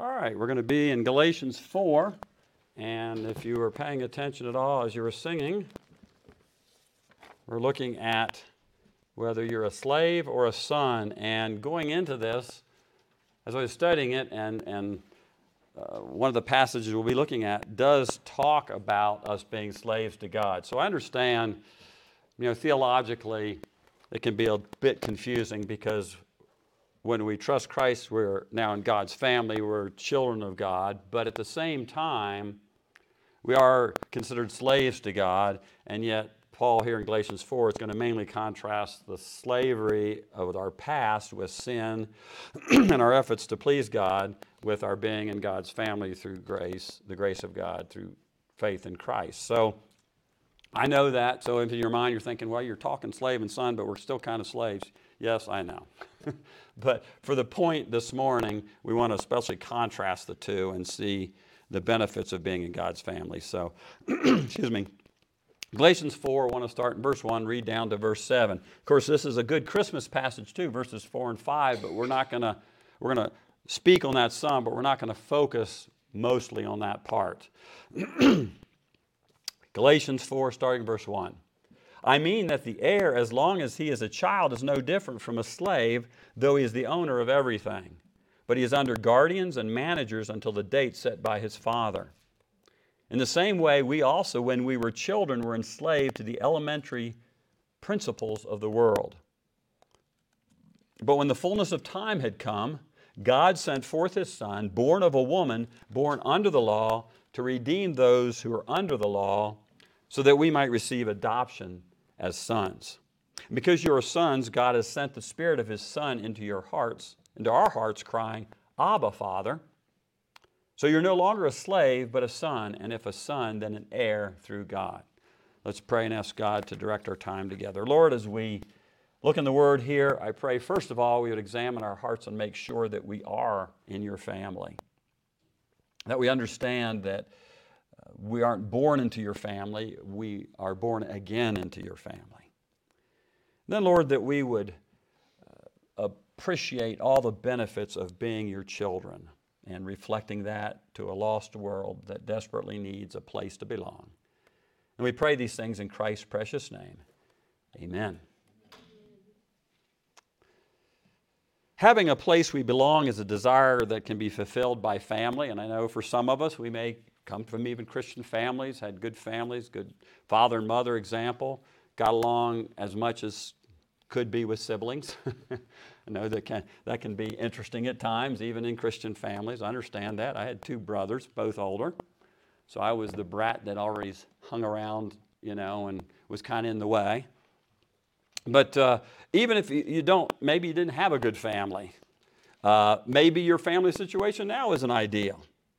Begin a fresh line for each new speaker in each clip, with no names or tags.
All right, we're going to be in Galatians 4, and if you were paying attention at all as you were singing, we're looking at whether you're a slave or a son. And going into this, as I was studying it, and one of the passages we'll be looking at does talk about us being slaves to God. So I understand, theologically, it can be a bit confusing because when we trust Christ, we're now in God's family, we're children of God, but at the same time, we are considered slaves to God, and yet Paul here in Galatians 4 is going to mainly contrast the slavery of our past with sin and our efforts to please God with our being in God's family through grace, the grace of God through faith in Christ. So I know that, so in your mind you're thinking, well, you're talking slave and son, but we're still kind of slaves. Yes, I know. But for the point this morning, we want to especially contrast the two and see the benefits of being in God's family. So, excuse me. Galatians 4, I want to start in verse 1, read down to verse 7. Of course, this is a good Christmas passage too, verses 4 and 5, but we're going to speak on that some, but we're not going to focus mostly on that part. Galatians 4, starting verse 1. I mean that the heir, as long as he is a child, is no different from a slave, though he is the owner of everything. But he is under guardians and managers until the date set by his father. In the same way, we also, when we were children, were enslaved to the elementary principles of the world. But when the fullness of time had come, God sent forth his Son, born of a woman, born under the law, to redeem those who are under the law, so that we might receive adoption as sons. And because you are sons, God has sent the Spirit of his Son into our hearts, crying, Abba, Father. So you're no longer a slave, but a son, and if a son, then an heir through God. Let's pray and ask God to direct our time together. Lord, as we look in the Word here, I pray, first of all, we would examine our hearts and make sure that we are in your family. That we understand that we aren't born into your family, we are born again into your family. Then, Lord, that we would appreciate all the benefits of being your children and reflecting that to a lost world that desperately needs a place to belong. And we pray these things in Christ's precious name. Amen. Having a place we belong is a desire that can be fulfilled by family, and I know for some of us, we may come from even Christian families, had good families, good father and mother example, got along as much as could be with siblings. I know that can be interesting at times, even in Christian families. I understand that. I had two brothers, both older. So I was the brat that always hung around, and was kind of in the way. But even if maybe you didn't have a good family. Maybe your family situation now isn't ideal.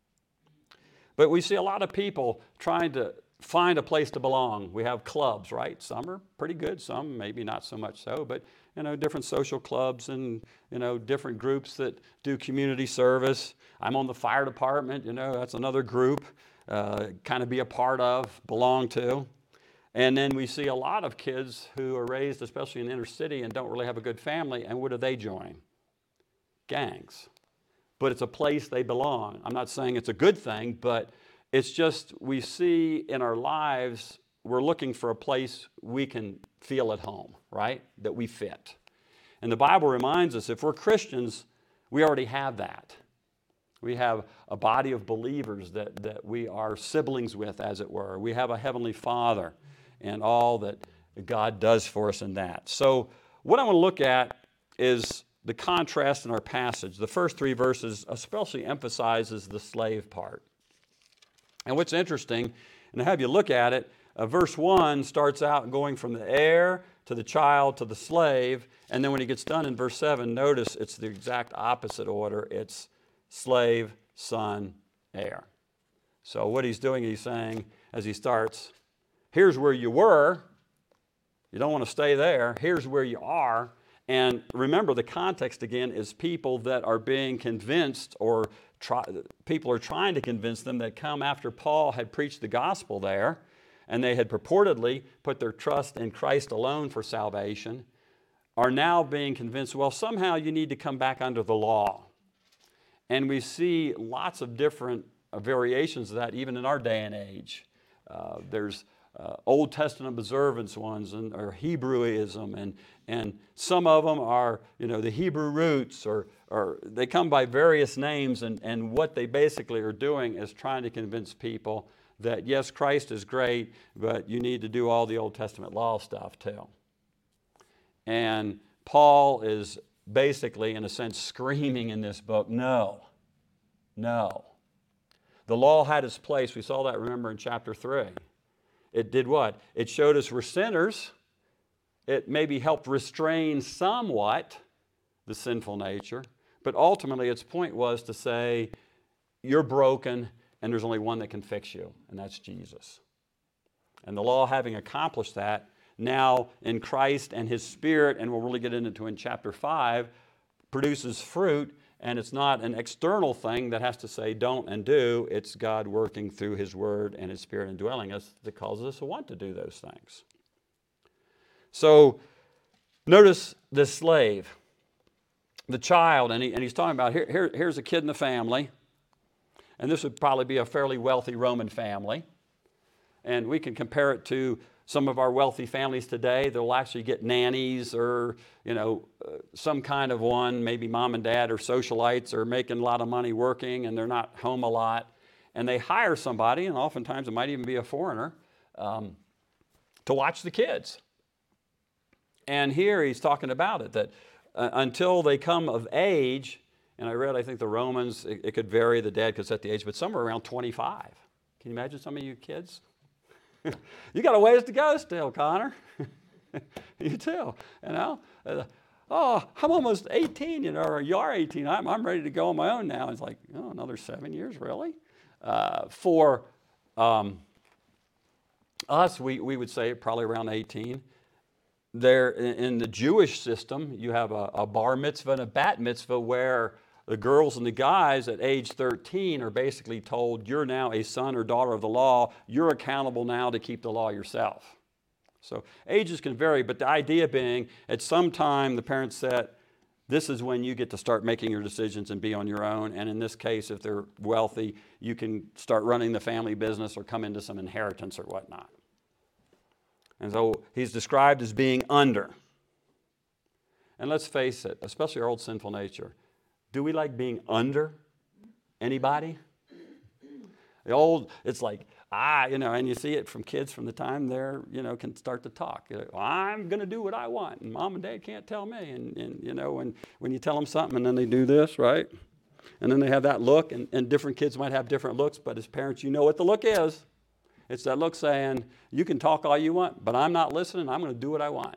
But we see a lot of people trying to find a place to belong. We have clubs, right? Some are pretty good, some maybe not so much so, but different social clubs and different groups that do community service. I'm on the fire department, that's another group, kind of be a part of, belong to. And then we see a lot of kids who are raised, especially in the inner city, and don't really have a good family, and what do they join? Gangs. But it's a place they belong. I'm not saying it's a good thing, but it's just we see in our lives, we're looking for a place we can feel at home, right? That we fit. And the Bible reminds us if we're Christians, we already have that. We have a body of believers that we are siblings with, as it were. We have a Heavenly Father and all that God does for us in that. So what I want to look at is the contrast in our passage. The first three verses especially emphasizes the slave part. And what's interesting, and I have you look at it, verse 1 starts out going from the heir to the child to the slave, and then when he gets done in verse 7, notice it's the exact opposite order. It's slave, son, heir. So what he's doing, he's saying, as he starts, here's where you were. You don't want to stay there. Here's where you are. And remember, the context again is people that are being convinced or people are trying to convince them that come after Paul had preached the gospel there and they had purportedly put their trust in Christ alone for salvation, are now being convinced, well, somehow you need to come back under the law. And we see lots of different variations of that even in our day and age. There's Old Testament observance ones, or Hebrewism, and some of them are, the Hebrew roots, or they come by various names, and what they basically are doing is trying to convince people that yes, Christ is great, but you need to do all the Old Testament law stuff too. And Paul is basically, in a sense, screaming in this book, no. The law had its place. We saw that, remember, in chapter 3. It did what? It showed us we're sinners. It maybe helped restrain somewhat the sinful nature. But ultimately, its point was to say, you're broken, and there's only one that can fix you, and that's Jesus. And the law, having accomplished that, now in Christ and His Spirit, and we'll really get into in chapter 5, produces fruit, and it's not an external thing that has to say don't and do. It's God working through His Word and His Spirit indwelling us that causes us to want to do those things. So notice the slave, the child, and he's talking about here's a kid in the family, and this would probably be a fairly wealthy Roman family. And we can compare it to some of our wealthy families today. They'll actually get nannies or, some kind of one, maybe mom and dad are socialites or making a lot of money working and they're not home a lot. And they hire somebody, and oftentimes it might even be a foreigner, to watch the kids. And here he's talking about it, that until they come of age, and I think the Romans, it could vary, the dad could set the age, but somewhere around 25. Can you imagine some of you kids? You got a ways to go still, Connor. You too, oh, I'm almost 18, or you are 18. I'm ready to go on my own now. It's like, another 7 years, really? For us, we would say probably around 18. There, in the Jewish system, you have a bar mitzvah and a bat mitzvah where the girls and the guys at age 13 are basically told, you're now a son or daughter of the law. You're accountable now to keep the law yourself. So ages can vary, but the idea being, at some time, the parents said, this is when you get to start making your decisions and be on your own. And in this case, if they're wealthy, you can start running the family business or come into some inheritance or whatnot. And so he's described as being under. And let's face it, especially our old sinful nature, do we like being under anybody? It's like, and you see it from kids from the time they're, can start to talk. I'm going to do what I want, and mom and dad can't tell me. And when you tell them something, and then they do this, right? And then they have that look, and different kids might have different looks, but as parents, you know what the look is. It's that look saying, you can talk all you want, but I'm not listening. I'm going to do what I want.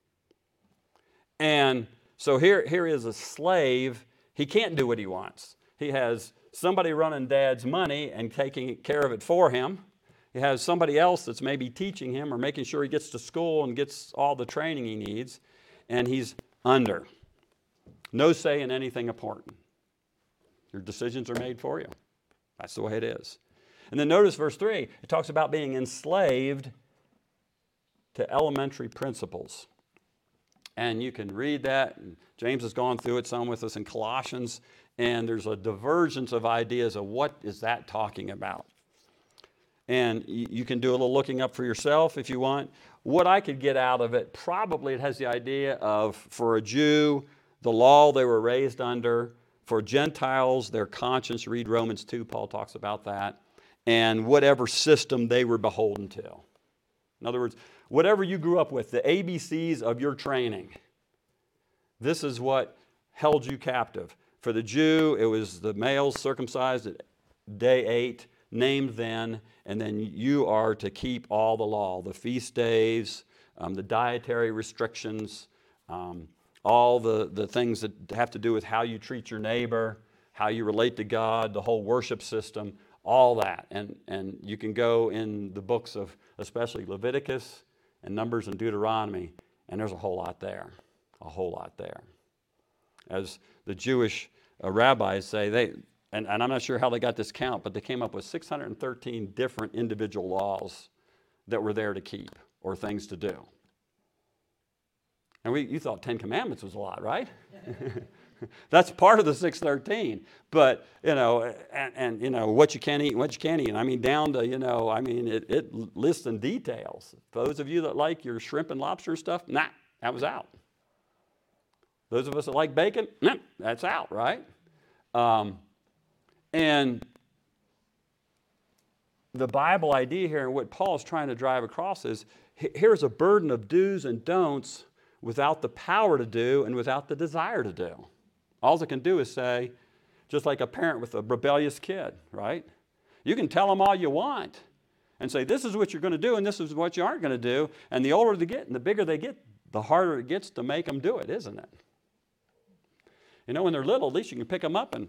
And so here is a slave. He can't do what he wants. He has somebody running dad's money and taking care of it for him. He has somebody else that's maybe teaching him or making sure he gets to school and gets all the training he needs. And he's under. No say in anything important. Your decisions are made for you. That's the way it is. And then notice verse 3. It talks about being enslaved to elementary principles. And you can read that. And James has gone through it some with us in Colossians. And there's a divergence of ideas of what is that talking about. And you can do a little looking up for yourself if you want. What I could get out of it, probably it has the idea of, for a Jew, the law they were raised under. For Gentiles, their conscience. Read Romans 2, Paul talks about that. And whatever system they were beholden to. In other words, whatever you grew up with, the ABCs of your training, this is what held you captive. For the Jew, it was the males circumcised at day 8, named then, and then you are to keep all the law, the feast days, the dietary restrictions, all the things that have to do with how you treat your neighbor, how you relate to God, the whole worship system, all that. And you can go in the books of especially Leviticus and Numbers and Deuteronomy, and there's a whole lot there. As the Jewish rabbis say, and I'm not sure how they got this count, but they came up with 613 different individual laws that were there to keep or things to do. And you thought 10 Commandments was a lot, right? That's part of the 613. But, and what you can eat and what you can't eat. I mean, down to, it lists in details. Those of you that like your shrimp and lobster stuff, nah, that was out. Those of us that like bacon, nah, that's out, right? And the Bible idea here and what Paul is trying to drive across is, here's a burden of do's and don'ts without the power to do and without the desire to do. All it can do is say, just like a parent with a rebellious kid, right? You can tell them all you want and say, this is what you're going to do and this is what you aren't going to do. And the older they get and the bigger they get, the harder it gets to make them do it, isn't it? When they're little, at least you can pick them up and,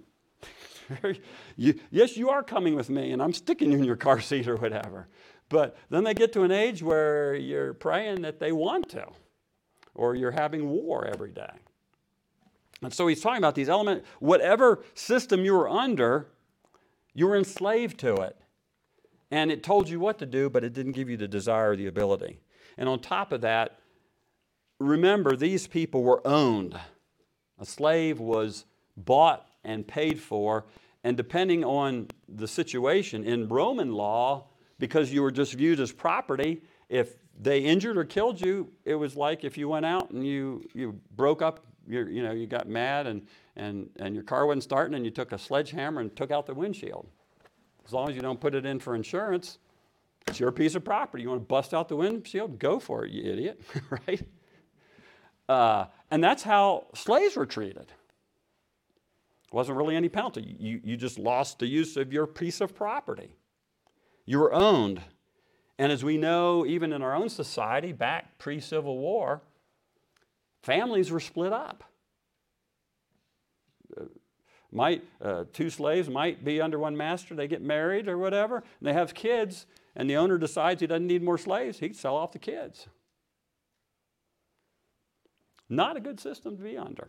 yes, you are coming with me and I'm sticking you in your car seat or whatever. But then they get to an age where you're praying that they want to, or you're having war every day. And so he's talking about these elements. Whatever system you were under, you were enslaved to it. And it told you what to do, but it didn't give you the desire or the ability. And on top of that, remember, these people were owned. A slave was bought and paid for. And depending on the situation, in Roman law, because you were just viewed as property, if they injured or killed you, it was like if you went out and you broke up, you got mad and your car wasn't starting and you took a sledgehammer and took out the windshield. As long as you don't put it in for insurance, it's your piece of property. You want to bust out the windshield? Go for it, you idiot, right? And that's how slaves were treated. Wasn't really any penalty. You just lost the use of your piece of property. You were owned. And as we know, even in our own society, back pre-Civil War, families were split up. Two slaves might be under one master, they get married or whatever, and they have kids, and the owner decides he doesn't need more slaves, he'd sell off the kids. Not a good system to be under.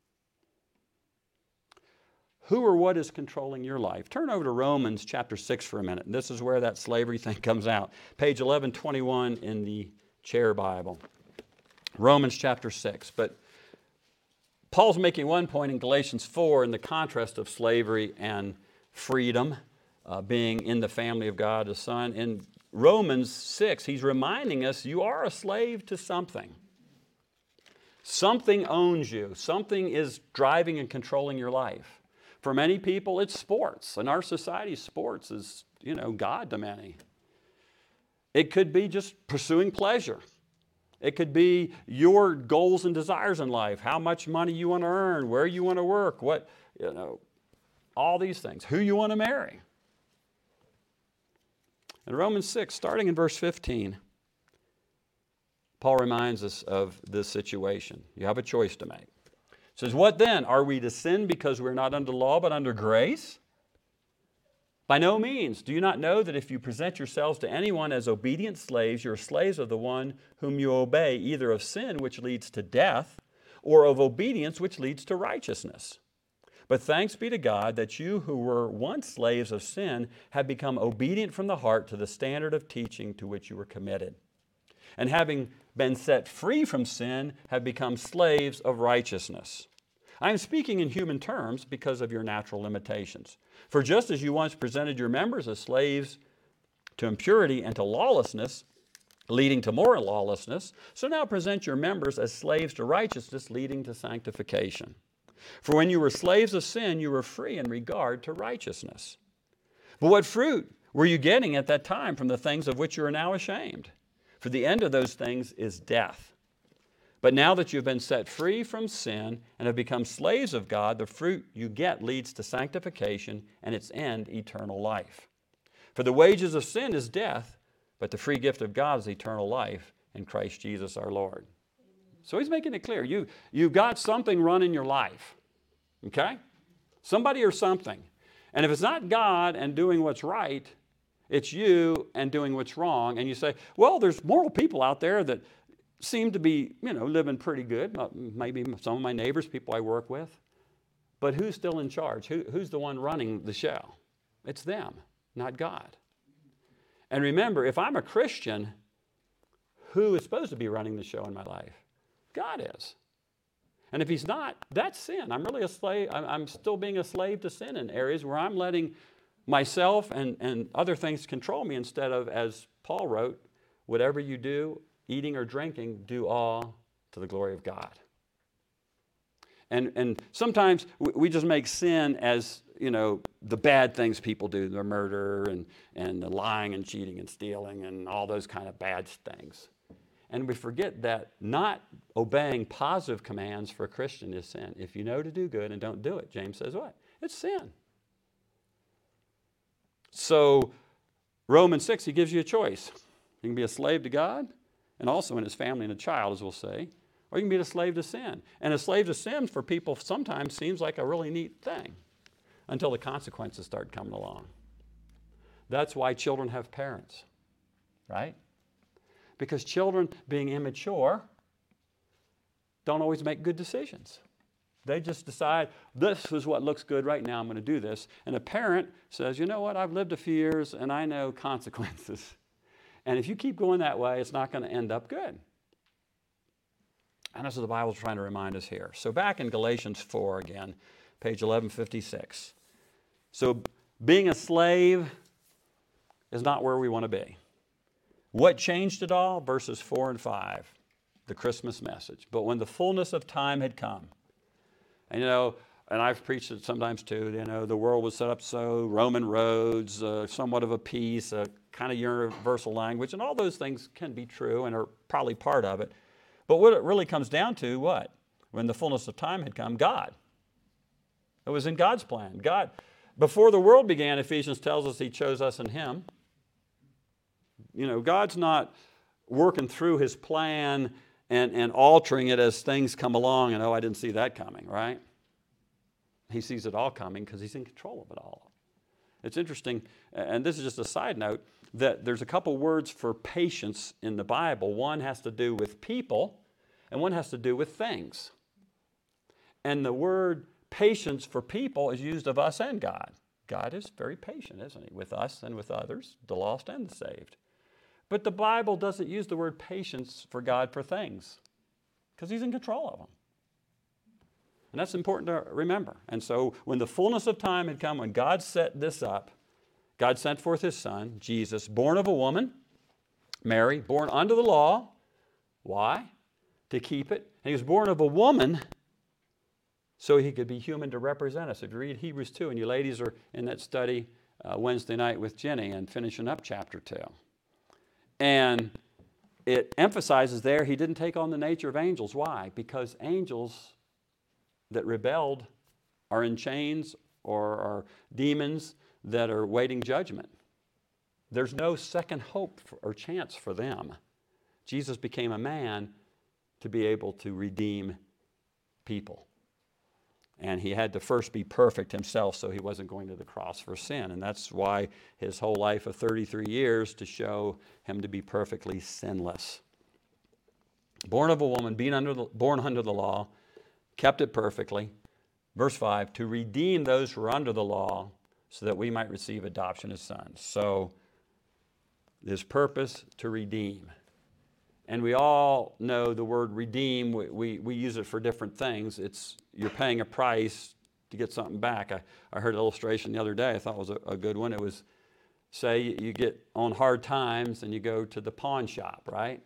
Who or what is controlling your life? Turn over to Romans chapter 6 for a minute. And this is where that slavery thing comes out. Page 1121 in the Chair Bible. Romans chapter 6. But Paul's making one point in Galatians 4 in the contrast of slavery and freedom, being in the family of God, the Son. In Romans 6, he's reminding us you are a slave to something. Something owns you. Something is driving and controlling your life. For many people, it's sports. In our society, sports is, God to many. It could be just pursuing pleasure. It could be your goals and desires in life, how much money you want to earn, where you want to work, all these things, who you want to marry. In Romans 6, starting in verse 15, Paul reminds us of this situation. You have a choice to make. It says, what then? Are we to sin because we're not under law but under grace? By no means. Do you not know that if you present yourselves to anyone as obedient slaves, you're slaves of the one whom you obey, either of sin, which leads to death, or of obedience, which leads to righteousness? But thanks be to God that you who were once slaves of sin have become obedient from the heart to the standard of teaching to which you were committed. And having been set free from sin, have become slaves of righteousness. I am speaking in human terms because of your natural limitations. For just as you once presented your members as slaves to impurity and to lawlessness, leading to more lawlessness, so now present your members as slaves to righteousness, leading to sanctification. For when you were slaves of sin, you were free in regard to righteousness. But what fruit were you getting at that time from the things of which you are now ashamed? For the end of those things is death. But now that you've been set free from sin and have become slaves of God, the fruit you get leads to sanctification and its end, eternal life. For the wages of sin is death, but the free gift of God is eternal life in Christ Jesus our Lord. So he's making it clear. You've got something running your life, okay? Somebody or something. And if it's not God and doing what's right, it's you and doing what's wrong. And you say, well, there's moral people out there that seem to be, living pretty good. Maybe some of my neighbors, people I work with. But who's still in charge? Who's the one running the show? It's them, not God. And remember, if I'm a Christian, who is supposed to be running the show in my life? God is. And if he's not, that's sin. I'm really a slave. I'm still being a slave to sin in areas where I'm letting myself and other things control me instead of, as Paul wrote, whatever you do, eating or drinking, do all to the glory of God. And sometimes we just make sin as, the bad things people do, the murder and the lying and cheating and stealing and all those kind of bad things. And we forget that not obeying positive commands for a Christian is sin. If you know to do good and don't do it, James says what? It's sin. So Romans 6, he gives you a choice. You can be a slave to God and also in his family and a child, as we'll say, or you can be a slave to sin. And a slave to sin for people sometimes seems like a really neat thing until the consequences start coming along. That's why children have parents, right? Because children, being immature, don't always make good decisions. They just decide, this is what looks good right now, I'm going to do this. And a parent says, you know what, I've lived a few years and I know consequences. And if you keep going that way, it's not going to end up good. And that's what the Bible's trying to remind us here. So back in Galatians 4 again, page 1156. So being a slave is not where we want to be. What changed it all? Verses 4 and 5, the Christmas message. But when the fullness of time had come, and and I've preached it sometimes too, the world was set up so, Roman roads, somewhat of a peace, a kind of universal language, and all those things can be true and are probably part of it. But what it really comes down to, what? When the fullness of time had come, God. It was in God's plan. God, before the world began, Ephesians tells us he chose us in him. God's not working through his plan and altering it as things come along and, I didn't see that coming, right? He sees it all coming because he's in control of it all. It's interesting, and this is just a side note, that there's a couple words for patience in the Bible. One has to do with people, and one has to do with things. And the word patience for people is used of us and God. God is very patient, isn't he, with us and with others, the lost and the saved. But the Bible doesn't use the word patience for God for things because he's in control of them. And that's important to remember. And so when the fullness of time had come, when God set this up, God sent forth his son, Jesus, born of a woman, Mary, born under the law. Why? To keep it. And he was born of a woman so he could be human to represent us. If you read Hebrews 2, and you ladies are in that study Wednesday night with Jenny and finishing up chapter 2. And it emphasizes there he didn't take on the nature of angels. Why? Because angels that rebelled are in chains or are demons that are waiting judgment. There's no second hope or chance for them. Jesus became a man to be able to redeem people. And he had to first be perfect himself, so he wasn't going to the cross for sin. And that's why his whole life of 33 years, to show him to be perfectly sinless. Born of a woman, born under the law, kept it perfectly. Verse 5, to redeem those who are under the law so that we might receive adoption as sons. So his purpose to redeem. And we all know the word redeem. We use it for different things. You're paying a price to get something back. I heard an illustration the other day I thought was a good one. It was, say you get on hard times and you go to the pawn shop, right?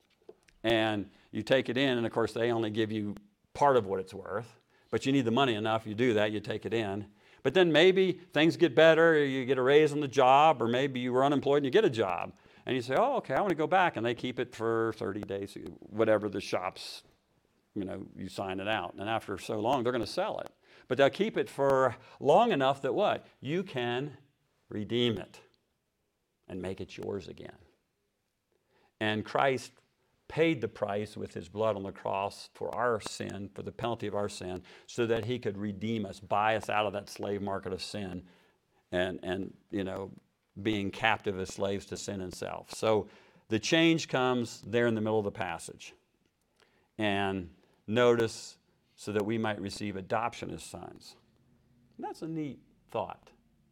And you take it in, and of course they only give you part of what it's worth. But you need the money enough, you do that, you take it in. But then maybe things get better, or you get a raise on the job, or maybe you were unemployed and you get a job. And you say, oh, okay, I want to go back. And they keep it for 30 days, whatever the shops, you sign it out. And after so long, they're going to sell it. But they'll keep it for long enough that what? You can redeem it and make it yours again. And Christ paid the price with his blood on the cross for our sin, for the penalty of our sin, so that he could redeem us, buy us out of that slave market of sin and being captive as slaves to sin and self. So the change comes there in the middle of the passage. And notice, so that we might receive adoption as sons. And that's a neat thought.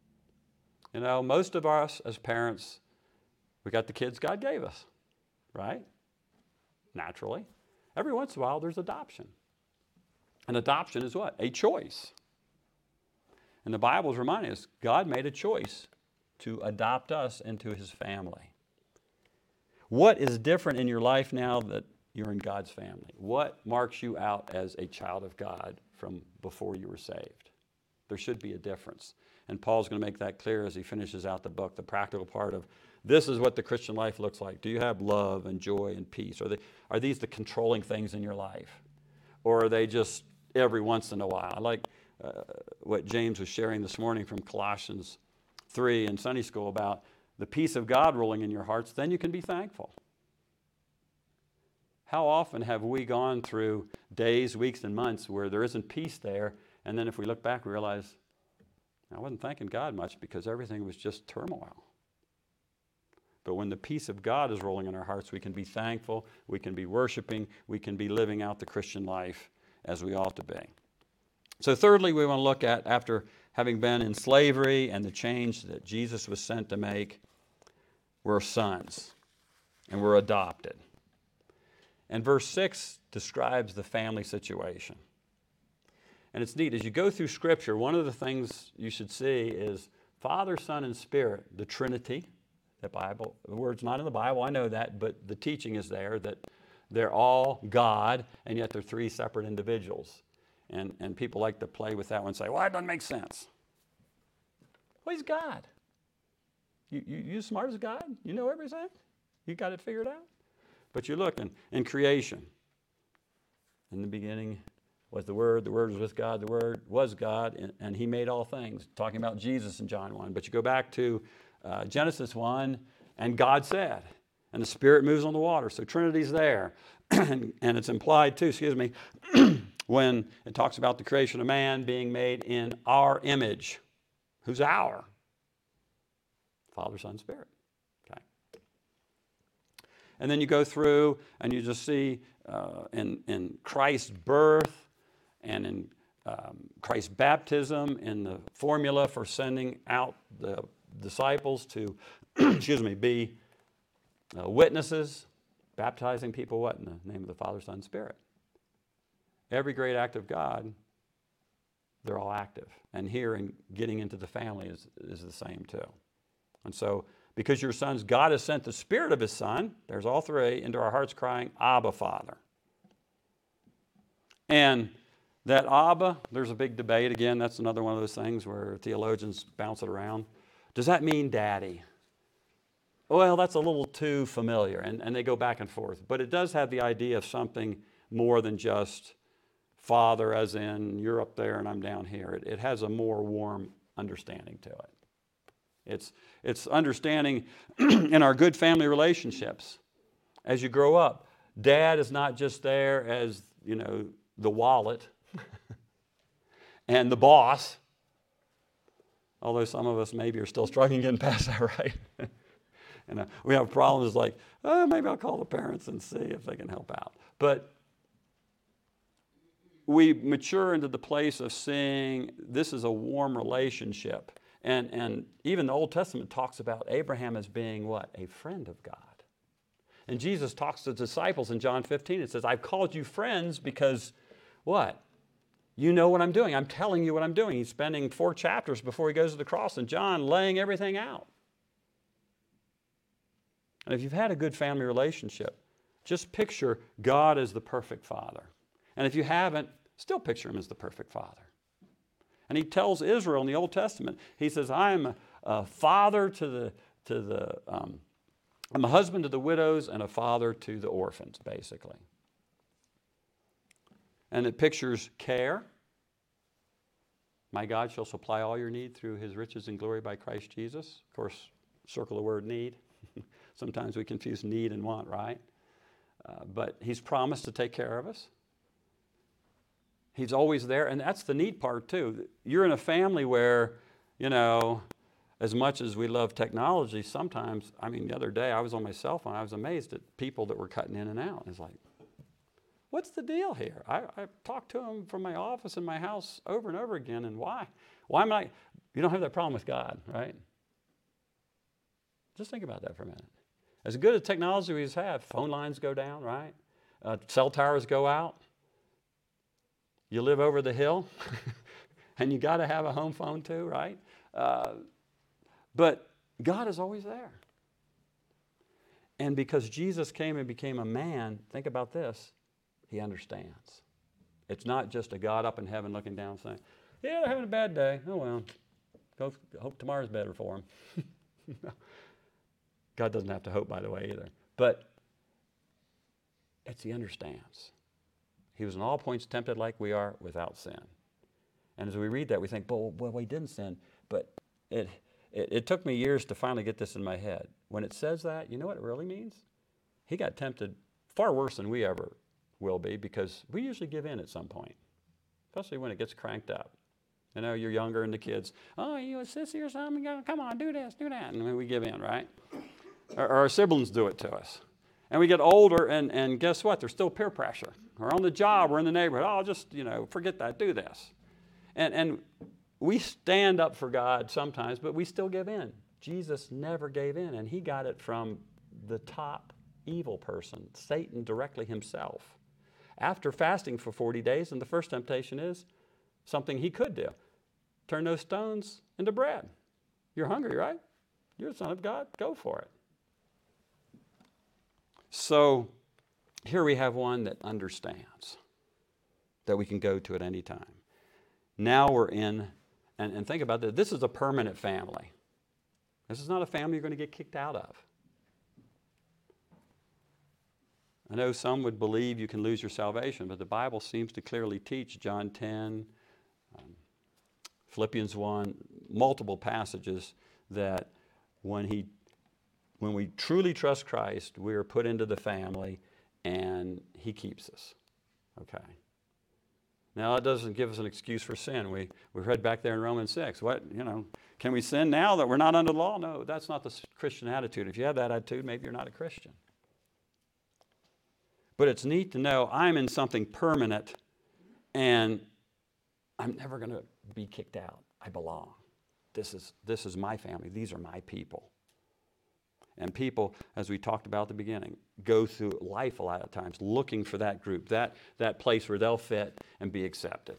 Most of us as parents, we got the kids God gave us, right? Naturally. Every once in a while, there's adoption. And adoption is what? A choice. And the Bible is reminding us, God made a choice to adopt us into his family. What is different in your life now that you're in God's family? What marks you out as a child of God from before you were saved? There should be a difference. And Paul's going to make that clear as he finishes out the book, the practical part of this is what the Christian life looks like. Do you have love and joy and peace? Are these the controlling things in your life? Or are they just every once in a while? I like what James was sharing this morning from Colossians 3 in Sunday school about the peace of God ruling in your hearts, then you can be thankful. How often have we gone through days, weeks, and months where there isn't peace there, and then if we look back, we realize, I wasn't thanking God much because everything was just turmoil. But when the peace of God is rolling in our hearts, we can be thankful, we can be worshiping, we can be living out the Christian life as we ought to be. So thirdly, we want to look at, after having been in slavery and the change that Jesus was sent to make, we're sons and we're adopted. And verse 6 describes the family situation. And it's neat. As you go through Scripture, one of the things you should see is Father, Son, and Spirit, the Trinity. The word's not in the Bible, I know that, but the teaching is there that they're all God, and yet they're three separate individuals. And people like to play with that one and say, well, that doesn't make sense. Well, he's God. You as smart as God? You know everything? You got it figured out? But you're looking in creation. In the beginning was the Word was with God, the Word was God, and he made all things. Talking about Jesus in John 1. But you go back to Genesis 1, and God said, and the Spirit moves on the water. So Trinity's there. and it's implied too, when it talks about the creation of man being made in our image. Who's our? Father, Son, Spirit. Okay. And then you go through and you just see in Christ's birth and in Christ's baptism, in the formula for sending out the disciples to, be witnesses, baptizing people what? In the name of the Father, Son, Spirit. Every great act of God, they're all active. And here in getting into the family is the same too. And so, because you're sons, God has sent the Spirit of his Son, there's all three, into our hearts crying, Abba, Father. And that Abba, there's a big debate again. That's another one of those things where theologians bounce it around. Does that mean daddy? Well, that's a little too familiar, and they go back and forth. But it does have the idea of something more than just Father, as in you're up there and I'm down here. It has a more warm understanding to it. It's understanding in our good family relationships. As you grow up, Dad is not just there as, the wallet and the boss, although some of us maybe are still struggling getting past that, right? We have problems like, maybe I'll call the parents and see if they can help out. But we mature into the place of seeing this is a warm relationship. And even the Old Testament talks about Abraham as being what? A friend of God. And Jesus talks to the disciples in John 15. It says, I've called you friends because what? You know what I'm doing. I'm telling you what I'm doing. He's spending 4 chapters before he goes to the cross, and John laying everything out. And if you've had a good family relationship, just picture God as the perfect Father. And if you haven't, still picture him as the perfect Father. And he tells Israel in the Old Testament, he says, I'm a father I'm a husband to the widows and a father to the orphans, basically. And it pictures care. My God shall supply all your need through his riches and glory by Christ Jesus. Of course, circle the word need. Sometimes we confuse need and want, right? But he's promised to take care of us. He's always there, and that's the neat part too. You're in a family where, as much as we love technology, sometimes, the other day I was on my cell phone, I was amazed at people that were cutting in and out. It's like, what's the deal here? I talked to them from my office in my house over and over again, and why? Why am I? You don't have that problem with God, right? Just think about that for a minute. As good as technology we have, phone lines go down, right? Cell towers go out. You live over the hill, and you got to have a home phone too, right? But God is always there. And because Jesus came and became a man, think about this, he understands. It's not just a God up in heaven looking down saying, yeah, they're having a bad day. Oh, well, hope tomorrow's better for them. God doesn't have to hope, by the way, either. But he understands. He was in all points tempted like we are without sin. And as we read that, we think, well, he didn't sin. But it took me years to finally get this in my head. When it says that, you know what it really means? He got tempted far worse than we ever will be, because we usually give in at some point, especially when it gets cranked up. You know, you're younger and the kids, oh, you a sissy or something? Come on, do this, do that. And we give in, right? Or our siblings do it to us. And we get older, and guess what? There's still peer pressure. Or on the job or in the neighborhood, oh, just, forget that, do this. And we stand up for God sometimes, but we still give in. Jesus never gave in, and he got it from the top evil person, Satan directly himself. After fasting for 40 days, and the first temptation is something he could do. Turn those stones into bread. You're hungry, right? You're the Son of God. Go for it. So here we have one that understands, that we can go to at any time. Now we're in, and think about this, this is a permanent family. This is not a family you're going to get kicked out of. I know some would believe you can lose your salvation, but the Bible seems to clearly teach, John 10, Philippians 1, multiple passages, that when we truly trust Christ, we are put into the family and he keeps us. Okay. Now, that doesn't give us an excuse for sin. We read back there in Romans 6. Can we sin now that we're not under the law? No, that's not the Christian attitude. If you have that attitude, maybe you're not a Christian. But it's neat to know I'm in something permanent and I'm never going to be kicked out. I belong. This is my family. These are my people. And people, as we talked about at the beginning, go through life a lot of times looking for that group, that place where they'll fit and be accepted.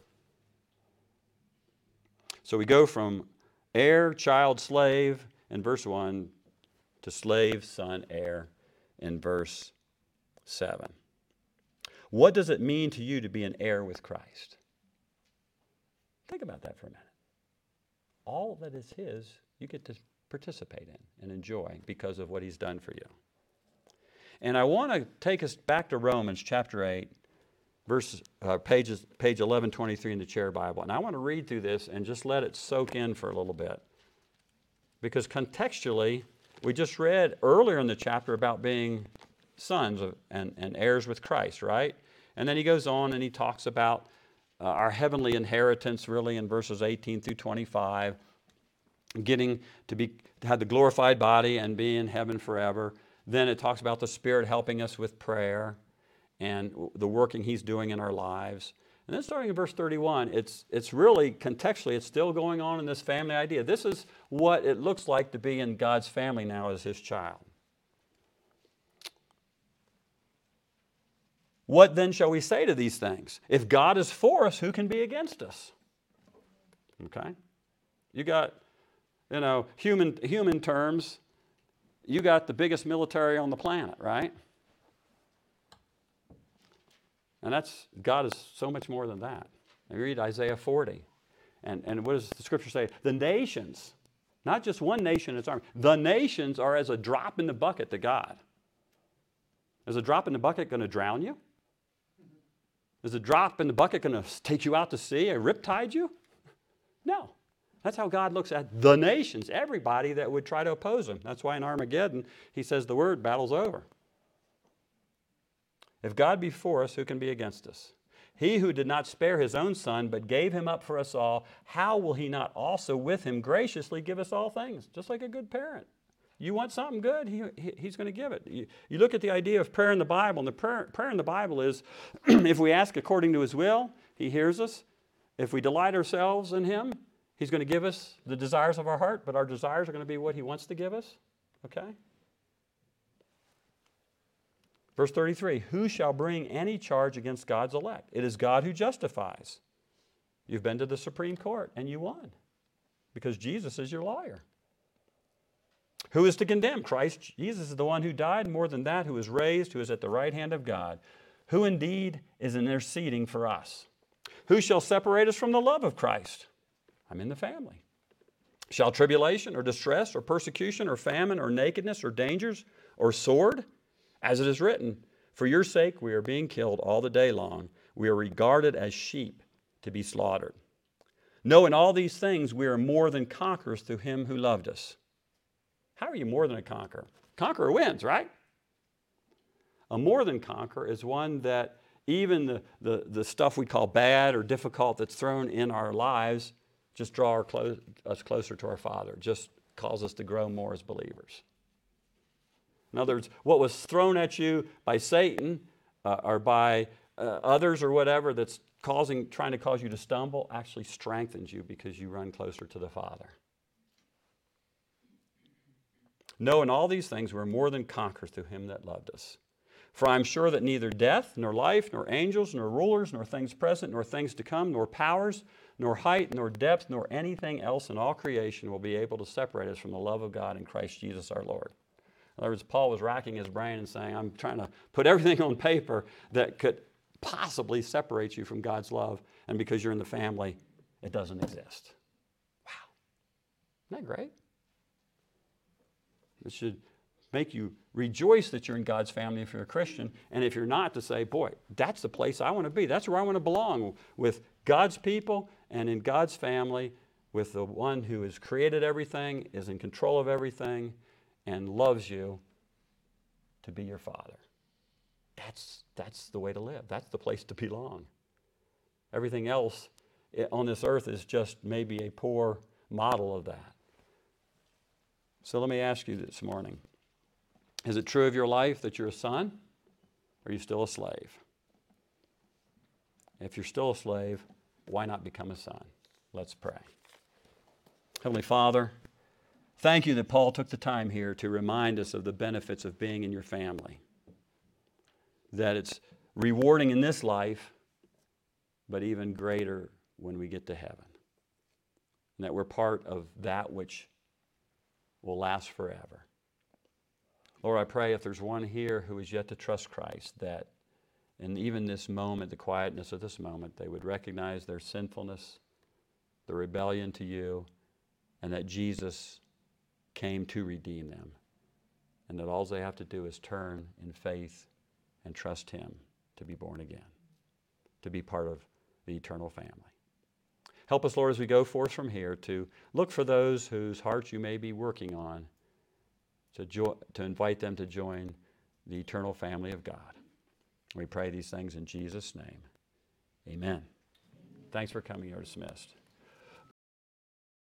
So we go from heir, child, slave in verse 1 to slave, son, heir in verse 7. What does it mean to you to be an heir with Christ? Think about that for a minute. All that is his, you get to participate in and enjoy because of what he's done for you. And I want to take us back to Romans chapter 8, page 1123 in the Chair Bible. And I want to read through this and just let it soak in for a little bit. Because contextually, we just read earlier in the chapter about being sons and heirs with Christ, right? And then he goes on and he talks about our heavenly inheritance, really, in verses 18 through 25, getting to have the glorified body and be in heaven forever. Then it talks about the Spirit helping us with prayer and the working he's doing in our lives. And then starting in verse 31, it's really, contextually, it's still going on in this family idea. This is what it looks like to be in God's family now as his child. What then shall we say to these things? If God is for us, who can be against us? Okay? You got, human terms, you got the biggest military on the planet, right? And God is so much more than that. You read Isaiah 40. And what does the scripture say? The nations, not just one nation and its army, the nations are as a drop in the bucket to God. Is a drop in the bucket going to drown you? Is a drop in the bucket going to take you out to sea and riptide you? No. That's how God looks at the nations, everybody that would try to oppose him. That's why in Armageddon, he says the word, battle's over. If God be for us, who can be against us? He who did not spare his own son, but gave him up for us all, how will he not also with him graciously give us all things? Just like a good parent. You want something good, he's going to give it. You look at the idea of prayer in the Bible, and the prayer in the Bible is, if we ask according to his will, he hears us. If we delight ourselves in him, he's going to give us the desires of our heart, but our desires are going to be what he wants to give us. Okay? Verse 33, who shall bring any charge against God's elect? It is God who justifies. You've been to the Supreme Court and you won because Jesus is your lawyer. Who is to condemn? Christ Jesus is the one who died, more than that, who is raised, who is at the right hand of God, who indeed is interceding for us. Who shall separate us from the love of Christ? I'm in the family. Shall tribulation or distress or persecution or famine or nakedness or dangers or sword? As it is written, for your sake we are being killed all the day long. We are regarded as sheep to be slaughtered. No, in all these things we are more than conquerors through him who loved us. How are you more than a conqueror? Conqueror wins, right? A more than conqueror is one that even the stuff we call bad or difficult that's thrown in our lives just draw us closer to our Father, just cause us to grow more as believers. In other words, what was thrown at you by Satan or by others or whatever that's trying to cause you to stumble actually strengthens you because you run closer to the Father. No, in all these things we're more than conquerors through him that loved us. For I am sure that neither death, nor life, nor angels, nor rulers, nor things present, nor things to come, nor powers, nor height, nor depth, nor anything else in all creation will be able to separate us from the love of God in Christ Jesus our Lord. In other words, Paul was racking his brain and saying, I'm trying to put everything on paper that could possibly separate you from God's love, and because you're in the family, it doesn't exist. Wow. Isn't that great? It should make you rejoice that you're in God's family if you're a Christian, and if you're not, to say, boy, that's the place I want to be. That's where I want to belong, with God's people and in God's family, with the one who has created everything, is in control of everything, and loves you to be your Father. That's the way to live. That's the place to belong. Everything else on this earth is just maybe a poor model of that. So let me ask you this morning, is it true of your life that you're a son, or are you still a slave? If you're still a slave, why not become a son? Let's pray. Heavenly Father, thank you that Paul took the time here to remind us of the benefits of being in your family. That it's rewarding in this life, but even greater when we get to heaven. And that we're part of that which will last forever. Lord, I pray if there's one here who is yet to trust Christ, that in even this moment, the quietness of this moment, they would recognize their sinfulness, the rebellion to you, and that Jesus came to redeem them. And that all they have to do is turn in faith and trust him to be born again, to be part of the eternal family. Help us, Lord, as we go forth from here to look for those whose hearts you may be working on, to invite them to join the eternal family of God. We pray these things in Jesus' name. Amen. Thanks for coming. You're dismissed.